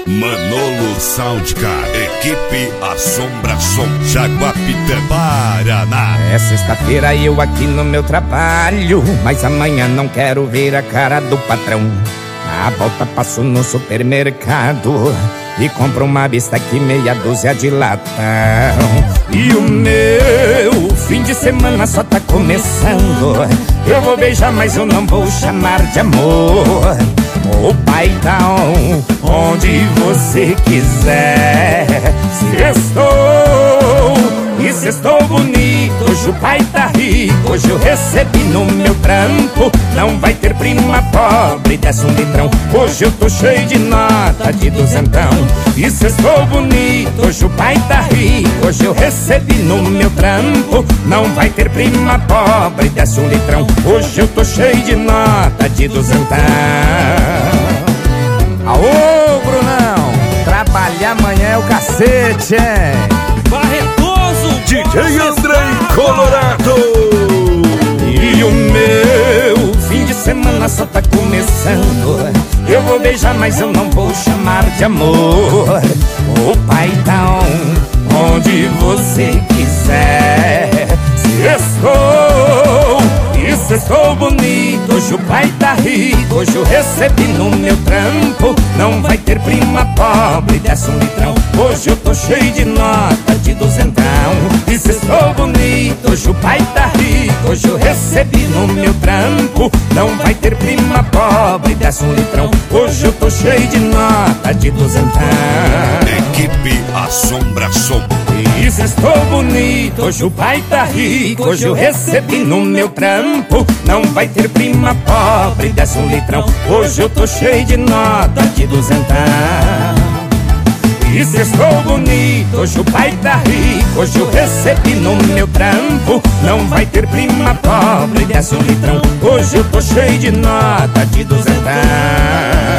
Manolo Soundcar, equipe Assombração, Jaguapitã, Paraná. É sexta-feira e eu aqui no meu trabalho, mas amanhã não quero ver a cara do patrão. Na volta passo no supermercado e compro uma bisteca e meia dúzia de latão. E o meu fim de semana só tá começando. Eu vou beijar, mas eu não vou chamar de amor. Ô paizão, onde você quiser. Se estou bonito, hoje o pai tá rico. Hoje eu recebi no meu trampo. Não vai ter prima pobre, desce um litrão. Hoje eu tô cheio de nota de duzentão. E se estou bonito, hoje o pai tá rico. Hoje eu recebi no meu trampo. Não vai ter prima pobre, desce um litrão. Hoje eu tô cheio de nota de duzentão. Aô, Brunão, trabalhar amanhã é o cacete, hein? Barretoso, DJ André Colorado. E o meu fim de semana só tá começando. Eu vou beijar, mas eu não vou chamar de amor. Ô paizão, onde você quiser. Se estou bonito, hoje o pai tá rico. Hoje eu recebi no meu trampo. Não vai ter prima pobre, desce um litrão. Hoje eu tô cheio de nota de duzentão. E se estou bonito, hoje o pai tá rico. Hoje eu recebi no meu trampo. Não vai ter prima pobre, desce um litrão. Hoje eu tô cheio de nota de duzentão. Equipe Assombração. E se estou bonito, hoje o pai tá rico. Hoje eu recebi no meu trampo. Não vai ter prima pobre, desce um litrão. Hoje eu tô cheio de nota de duzentão. E se estou bonito, hoje o pai tá rico. Hoje eu recebi no meu trampo. Não vai ter prima pobre, desce um litrão. Hoje eu tô cheio de nota de duzentão.